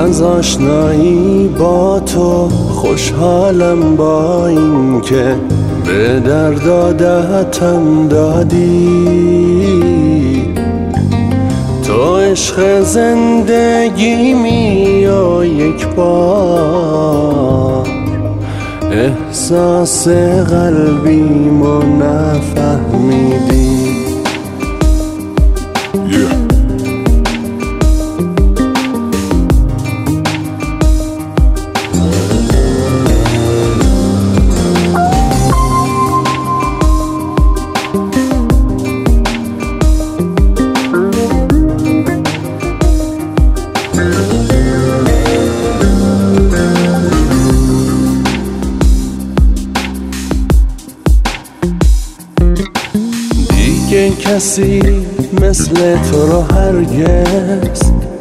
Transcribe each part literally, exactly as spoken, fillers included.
از آشنایی با تو خوشحالم، با این که به درد عادتم دادی. تو عشق زندگیمی و یک بار احساس قلبیمو نفهمیدی. دیگه کسی مثل تو رو هرگز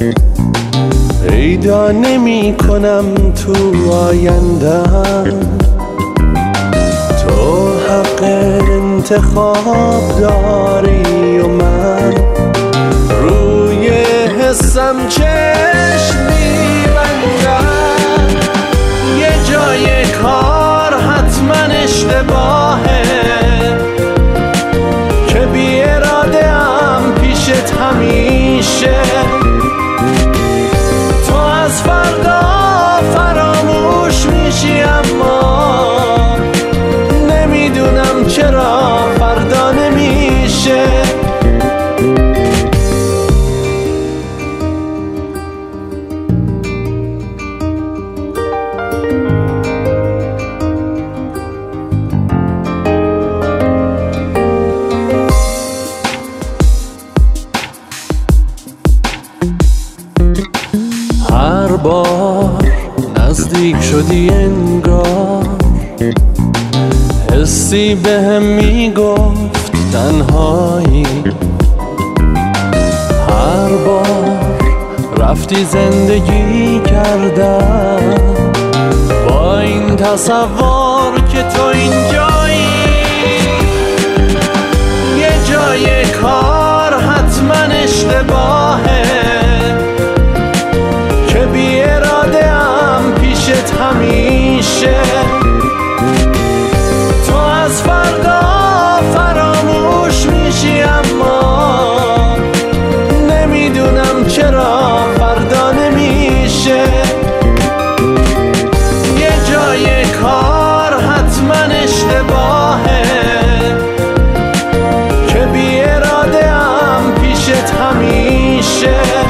پیدا نمی کنم تو آیندم. تو حق انتخاب داری و من روی حسم چشم می‌بندم. یه جای کار حتما اشتباهه که بی اراده ام پیشت همیشه. تو از فردا فراموش میشی اما نمیدونم چرا فردا نمیشه. هر بار نزدیک شدی انگار حسی بهم میگفت تنهایی. هر بار رفتی زندگی کردم با این تصور که تو اینجایی. یه جای کار حتما اشتباهه که بی اراده ام پیشت همیشه. تو از فردا فراموش میشی اما نمیدونم چرا فردا نمیشه. یه جای کار حتما اشتباهه که بی اراده ام پیشت همیشه.